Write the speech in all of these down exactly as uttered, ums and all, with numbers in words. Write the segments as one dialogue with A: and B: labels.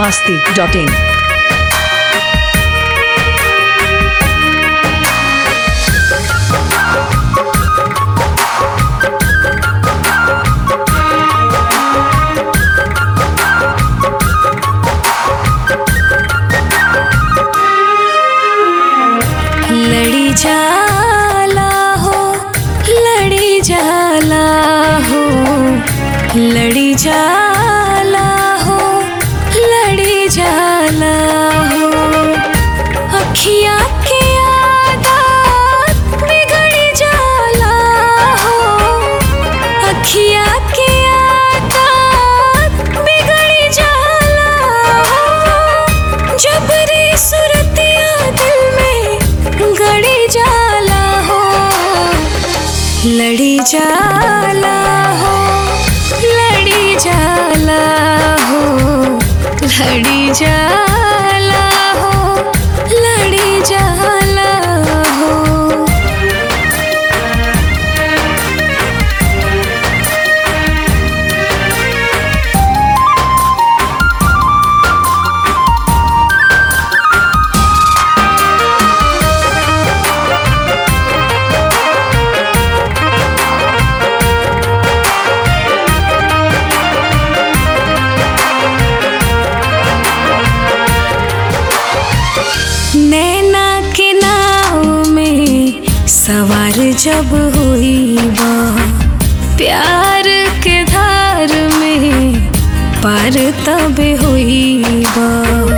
A: masti dot in.
B: लड़ी जाला हो लड़ी जाला हो लड़ी जाला हो लड़ी जाला हो अखिया के आदत बिगड़ जाला हो अखिया के आदत बिगड़ जाला हो जबरी सुरतिया दिल में गड़ी जाला हो लड़ी जाला हो लड़ी जाला हो लड़ी जाला हो लड़ी जाला हो नैना के नाव में सवार जब हुई बा प्यार के धार में पार तब हुई बा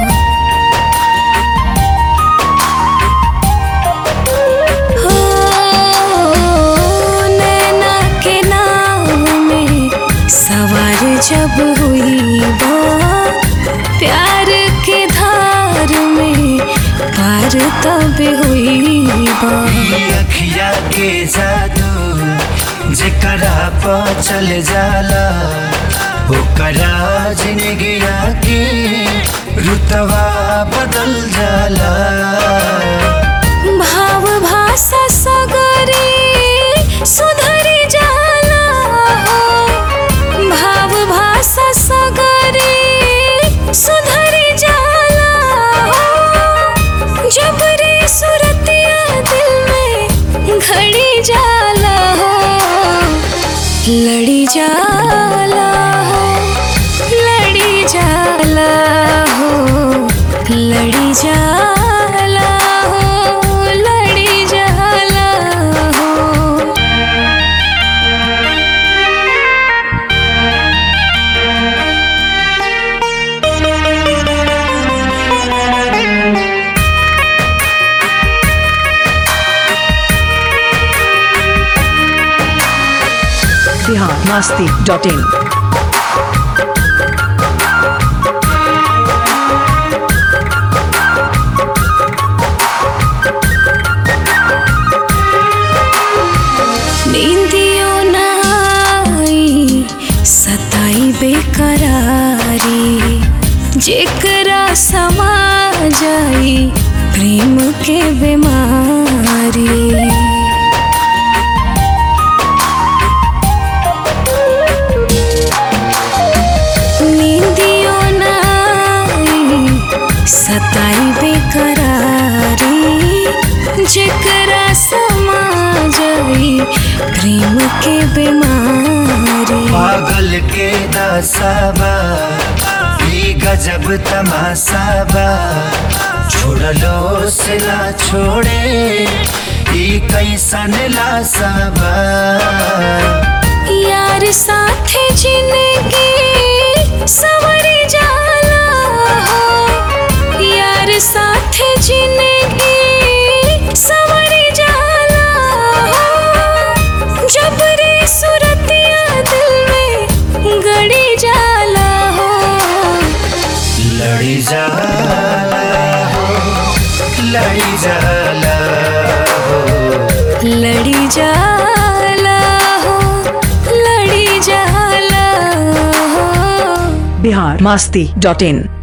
B: हो नैना के नाव में सवार जब हुई बा प्यार के धार में पार तब हुई बा
C: अखिया के जादू जेकरा पर चल जाला ओकरा जिंदगिया के रुतवा बदल जाला
B: भाव भाषा सगरी सुधरी जाला हो भाव भाषा सगरी सुधरी जाला हो जबरी सुरतिया दिल में घड़ी जाला हो लड़ी जाला हो लड़ी जाला हो लड़ी जाला हो लड़ी जाला हो
A: Bihar masti dot in.
B: नींदियों ना आई सताई बेकरारी जेकरा समा जाई प्रेम के बीमारी नींदियों ना आई सताई बेकरारी जेकरा समा जाई प्रेम के बीमारी
C: पागल के दासाबा ई गजब तमासाबा छोड़लो से ना छोड़े ई कैसन लासाबा
B: यार साथे जिंदगी सवरी जाला हो यार साथे जिंदगी सवरी जाला हो जबरी सुरतिया दिल में गड़ी जाला हो
C: लड़ी जाला हो लड़ी जाला हो
B: लड़ी जाला हो लड़ी जाला हो
A: Bihar masti dot in.